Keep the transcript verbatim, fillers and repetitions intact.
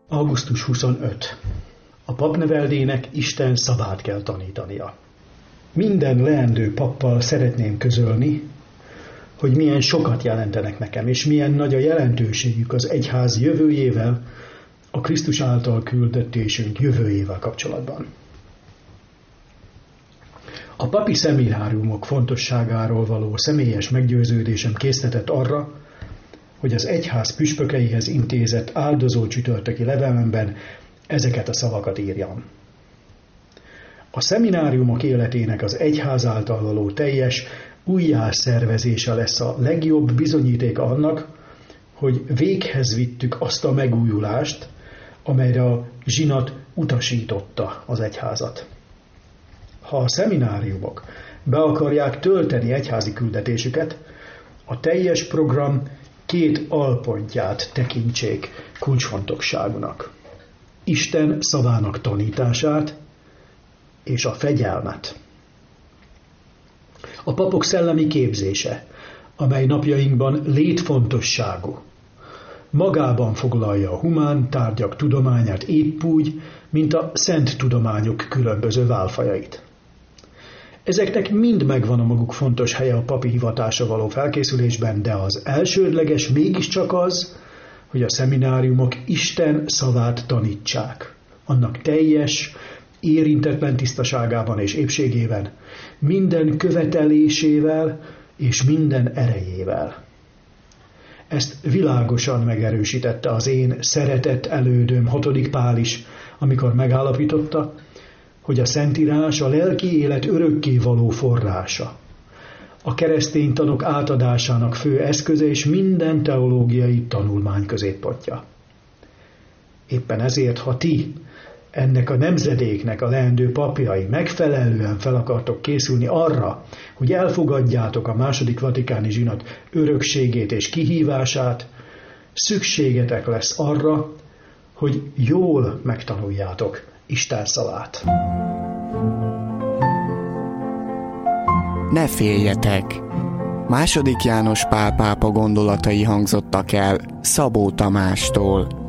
augusztus huszonötödike. A papneveldének Isten szavát kell tanítania. Minden leendő pappal szeretném közölni, hogy milyen sokat jelentenek nekem, és milyen nagy a jelentőségük az egyház jövőjével, a Krisztus által küldetésünk jövőjével kapcsolatban. A papi szemináriumok fontosságáról való személyes meggyőződésem késztetett arra, hogy az egyház püspökeihez intézett áldozó csütörtöki levelemben ezeket a szavakat írjam. A szemináriumok életének az egyház által való teljes újjászervezése lesz a legjobb bizonyítéka annak, hogy véghez vittük azt a megújulást, amelyre a zsinat utasította az egyházat. Ha a szemináriumok be akarják tölteni egyházi küldetésüket, a teljes program két alpontját tekintsék kulcsfontosságúnak. Isten szavának tanítását és a fegyelmet. A papok szellemi képzése, amely napjainkban létfontosságú, magában foglalja a humán tárgyak tudományát épp úgy, mint a szent tudományok különböző válfajait. Ezeknek mind megvan a maguk fontos helye a papi hivatásra való felkészülésben, de az elsődleges mégiscsak az, hogy a szemináriumok Isten szavát tanítsák. Annak teljes, érintetlen tisztaságában és épségében, minden követelésével és minden erejével. Ezt világosan megerősítette az én szeretett elődöm hatodik Pál is, amikor megállapította, hogy a Szentírás a lelki élet örökké való forrása, a keresztény tanok átadásának fő eszköze és minden teológiai tanulmány középpontja. Éppen ezért, ha ti, ennek a nemzedéknek a leendő papjai megfelelően fel akartok készülni arra, hogy elfogadjátok a második vatikáni zsinat örökségét és kihívását, szükségetek lesz arra, hogy jól megtanuljátok Isten szavát. Ne féljetek! Második János Pál pápa gondolatai hangzottak el Szabó Tamástól.